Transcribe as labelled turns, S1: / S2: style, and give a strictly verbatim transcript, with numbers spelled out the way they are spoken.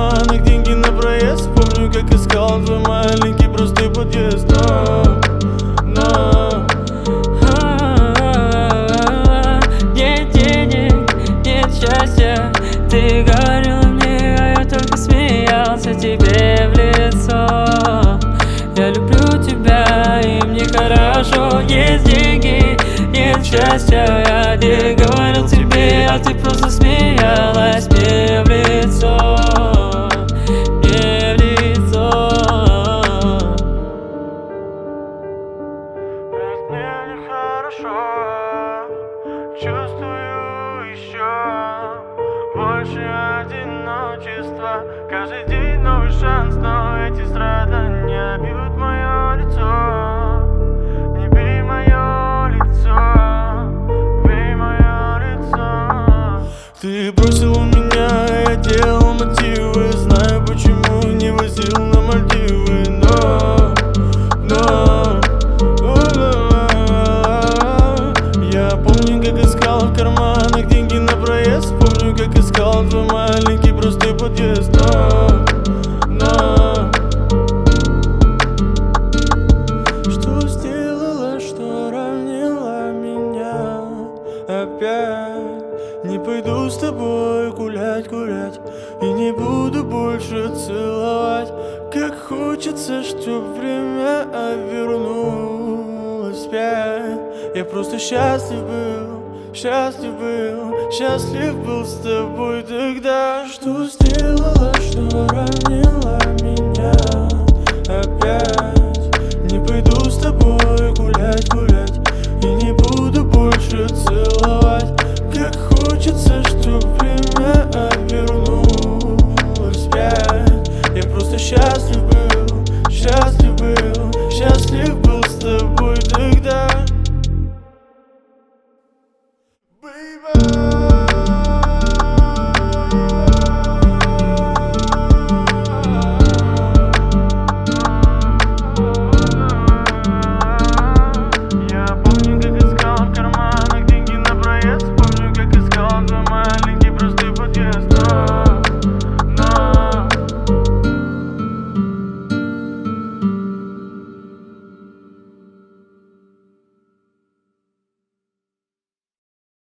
S1: карманах деньги на проезд. Помню, как искал твой маленький простой подъезд. Но, но
S2: нет денег, нет счастья. Ты говорила мне, а я только смеялся тебе в лицо. Я люблю тебя, и мне хорошо. Есть деньги, нет счастья. Я не говорил тебе, а ты просто смеялась мне в лицо. Мне в лицо.
S1: мне нехорошо, чувствую еще больше одиночества. Каждый день новый шанс, но эти страдания бьют мое лицо. Не бей мое лицо, бей мое лицо. Ты бросил меня, я делал мотивы. Знаю, почему не возил на Мальдивы. Но, но я помню, как искал в карманах деньги на проезд. Помню, как искал твой маленький простой подъезд. Но, но что сделала, что ранила меня опять? Не пойду с тобой гулять, гулять, и не буду больше целовать. Как хочется, чтоб время вернулось опять. Я просто счастлив был, счастлив был, счастлив был с тобой тогда. Что сделала,